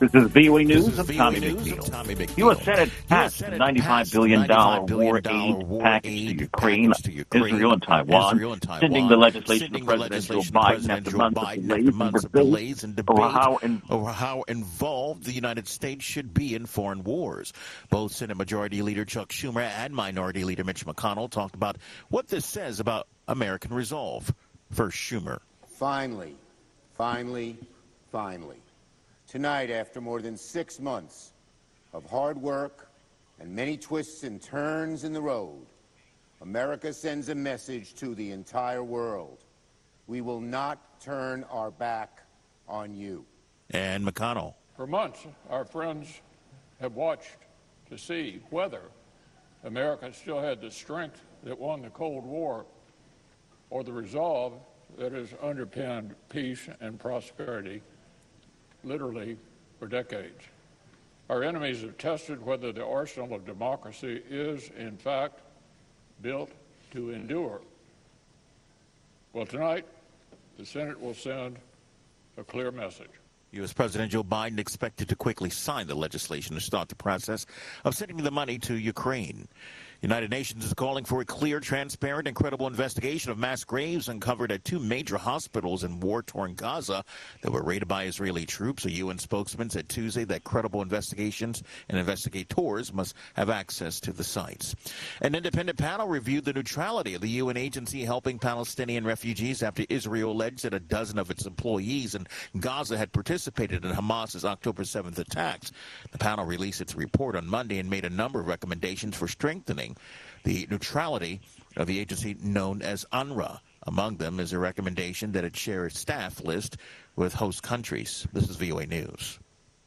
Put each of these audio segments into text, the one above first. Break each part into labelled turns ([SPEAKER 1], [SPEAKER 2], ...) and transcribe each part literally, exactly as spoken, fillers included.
[SPEAKER 1] This is V O A News.
[SPEAKER 2] of
[SPEAKER 1] Tommy McNeil. U S. Senate passed a ninety-five billion dollars war aid package to Ukraine, Israel, and Taiwan, sending the legislation to President Joe Biden after months of delays and debate
[SPEAKER 2] over how involved the United States should be in foreign wars. Both Senate Majority Leader Chuck Schumer and Minority Leader Mitch McConnell talked about what this says about American resolve. First, Schumer.
[SPEAKER 3] Finally, finally, finally. Tonight, after more than six months of hard work and many twists and turns in the road, America sends a message to the entire world. We will not turn our back on you.
[SPEAKER 2] And McConnell.
[SPEAKER 4] For months, our friends have watched to see whether America still had the strength that won the Cold War or the resolve that has underpinned peace and prosperity literally for decades. Our enemies have tested whether the arsenal of democracy is, in fact, built to endure. Well, tonight, the Senate will send a clear message.
[SPEAKER 2] U S. President Joe Biden expected to quickly sign the legislation to start the process of sending the money to Ukraine. United Nations is calling for a clear, transparent, and credible investigation of mass graves uncovered at two major hospitals in war-torn Gaza that were raided by Israeli troops. A U N spokesman said Tuesday that credible investigations and investigators must have access to the sites. An independent panel reviewed the neutrality of the U N agency helping Palestinian refugees after Israel alleged that a dozen of its employees in Gaza had participated in Hamas's October seventh attacks. The panel released its report on Monday and made a number of recommendations for strengthening the neutrality of the agency known as UNRWA. Among them is a recommendation that it share its staff list with host countries. This is V O A News.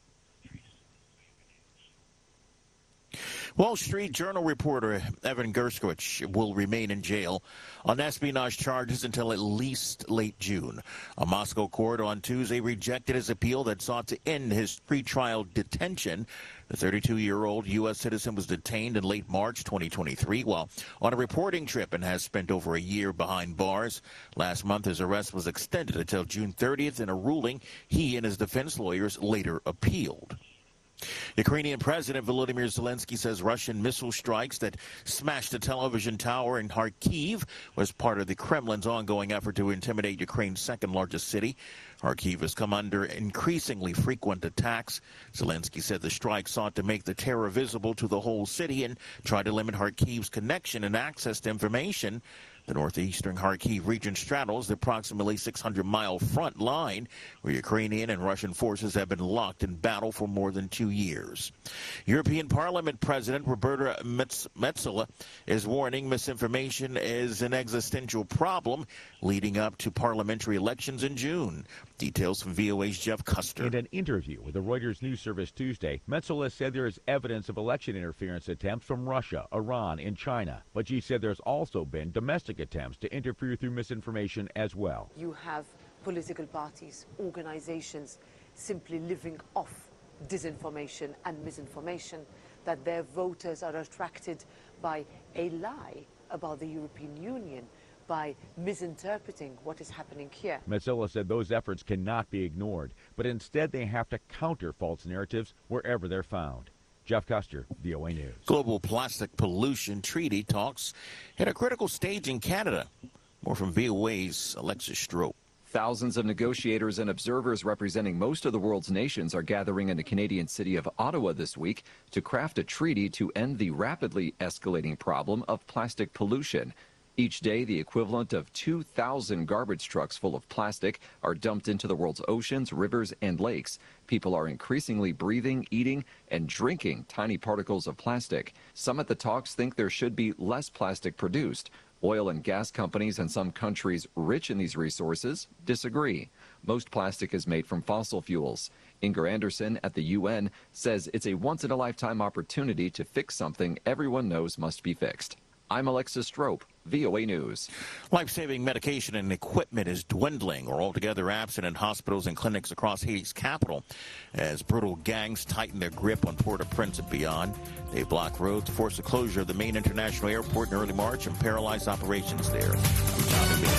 [SPEAKER 2] Wall Street Journal reporter Evan Gershkovich will remain in jail on espionage charges until at least late June. A Moscow court on Tuesday rejected his appeal that sought to end his pretrial detention. The thirty-two-year-old U S citizen was detained in late March twenty twenty-three while on a reporting trip and has spent over a year behind bars. Last month, his arrest was extended until June thirtieth in a ruling he and his defense lawyers later appealed. Ukrainian President Volodymyr Zelensky says Russian missile strikes that smashed a television tower in Kharkiv was part of the Kremlin's ongoing effort to intimidate Ukraine's second-largest city. Kharkiv has come under increasingly frequent attacks. Zelensky said the strike sought to make the terror visible to the whole city and try to limit Kharkiv's connection and access to information. The northeastern Kharkiv region straddles the approximately six hundred mile front line where Ukrainian and Russian forces have been locked in battle for more than two years. European Parliament President Roberta Metsola is warning misinformation is an existential problem leading up to parliamentary elections in June. Details from V O A's Jeff Custer.
[SPEAKER 5] In an interview with the Reuters news service Tuesday, Metsola said there is evidence of election interference attempts from Russia, Iran, and China. But she said there's also been domestic attempts to interfere through misinformation as well.
[SPEAKER 6] You have political parties, organizations simply living off disinformation and misinformation, that their voters are attracted by a lie about the European Union, by misinterpreting what is happening here.
[SPEAKER 5] Metsola said those efforts cannot be ignored, but instead they have to counter false narratives wherever they're found. Jeff Custer, V O A News.
[SPEAKER 2] Global plastic pollution treaty talks hit a critical stage in Canada. More from V O A's Alexis Strope.
[SPEAKER 7] Thousands of negotiators and observers representing most of the world's nations are gathering in the Canadian city of Ottawa this week to craft a treaty to end the rapidly escalating problem of plastic pollution. Each day, the equivalent of two thousand garbage trucks full of plastic are dumped into the world's oceans, rivers, and lakes. People are increasingly breathing, eating, and drinking tiny particles of plastic. Some at the talks think there should be less plastic produced. Oil and gas companies in some countries rich in these resources disagree. Most plastic is made from fossil fuels. Inger Anderson at the U N says it's a once-in-a-lifetime opportunity to fix something everyone knows must be fixed. I'm Alexis Strope, V O A News.
[SPEAKER 2] Life-saving medication and equipment is dwindling or altogether absent in hospitals and clinics across Haiti's capital as brutal gangs tighten their grip on Port-au-Prince and beyond. They block roads, force the closure of the main international airport in early March, and paralyze operations there.